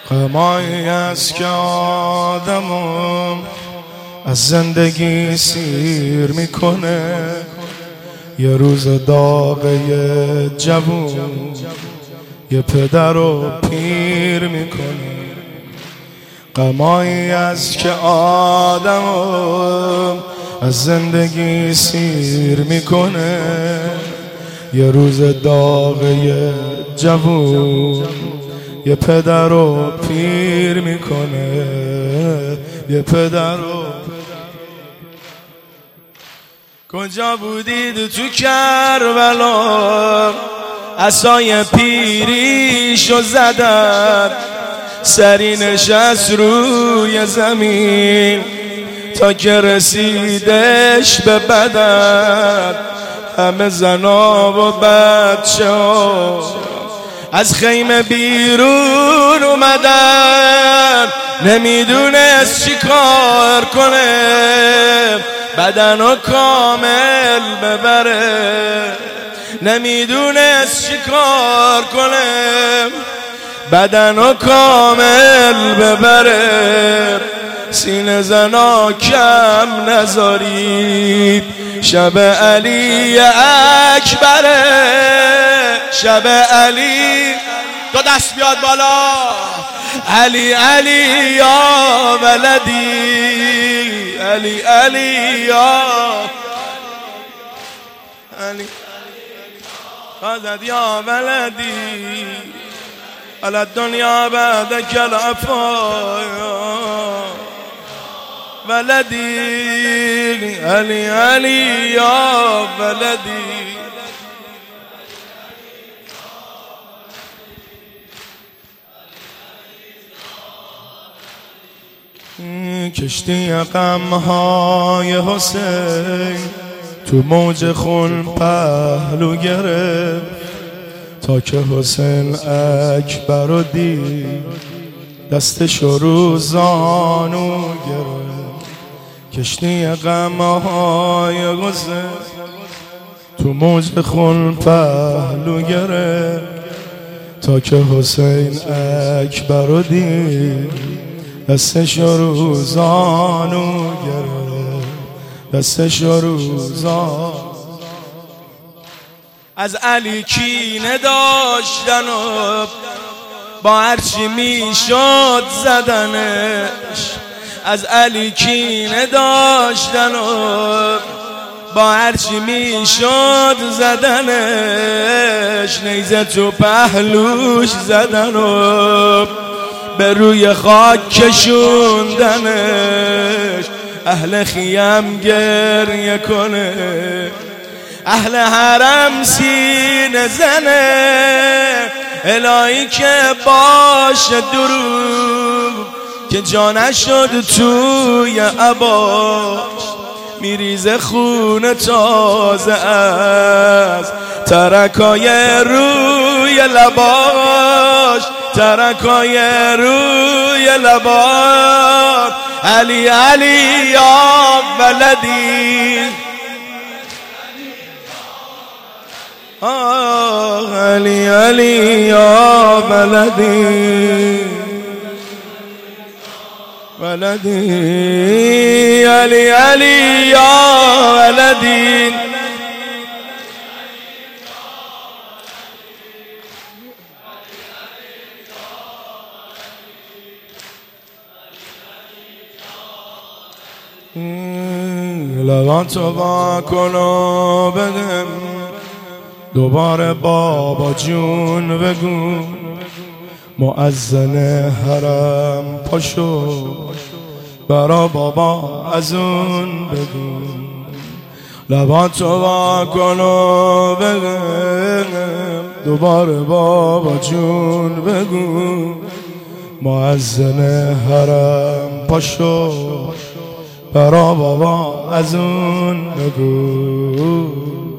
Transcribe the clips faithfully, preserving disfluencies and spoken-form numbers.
غمایی است که آدمو از زندگی سیر میکنه، یه روز داغه یه جوون یه پدر رو پیر میکنه. غمایی است که آدمو از زندگی سیر میکنه، یه روز داغه یه جوون یه پدر رو پیر میکنه، یه پدر رو. کجا بودید تو کربلا؟ عصای پیریشو زدن، سری نشست روی زمین تا که رسیدش به بدن. همه زنا و بچه ها از خیمه بیرون اومدن، نمیدونست چی کار کنه بدنو کامل ببره، نمیدونست چی کار کنه بدنو کامل ببره. سینه زنا کم نذارید، شب علی اکبره، شب علی. دو دست بیاد بالا. علی علی یا ولدی، علی علی یا علی خذت یا ولدی على الدنيا بعدك العفايا ولدي، علي علي يا ولدي. کشتی غمهای حسین تو موج خون پهلو گرفت، تا که حسین اکبر رو دید دستشو رو زانو گرفت. کشتی غمهای حسین تو موج خون پهلو گرفت، تا که حسین اکبر رو دید دستشو رو زانو گرفت، دستشو رو زانو. از علی کینه داشتن و با هرچی میشد زدنش، از علی کینه داشتن و با هرچی میشد زدنش، نیزه تو پهلوش زدن و به روی خاک کشوندنش. اهل خیم گریه کنه، اهل حرم سینه زنه، الهی که باشه دروغ که جا نشد توی عباش. میریزه خون تازه از ترکای روی لباش، ترکای روی لباش. علی علی یا ولدی، آه علی علی یا ولدی، ولدی علی علی یا ولدی. لباتو با کنو بدم دوباره بابا جون بگو، مؤذن حرم پاشو برا بابا از اون بگو. لباتو با کنو بگم دوباره بابا جون بگو، مؤذن حرم پاشو برا بابا از اون بگو.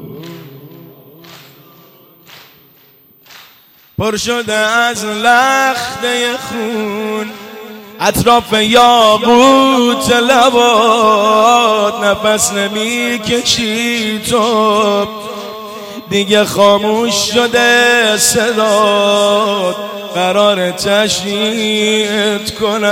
پر شده از لخته خون اطراف یاقوت لبات، نفس نمی کشی تو دیگه خاموش شده صدات، قرار تشریعت کنم.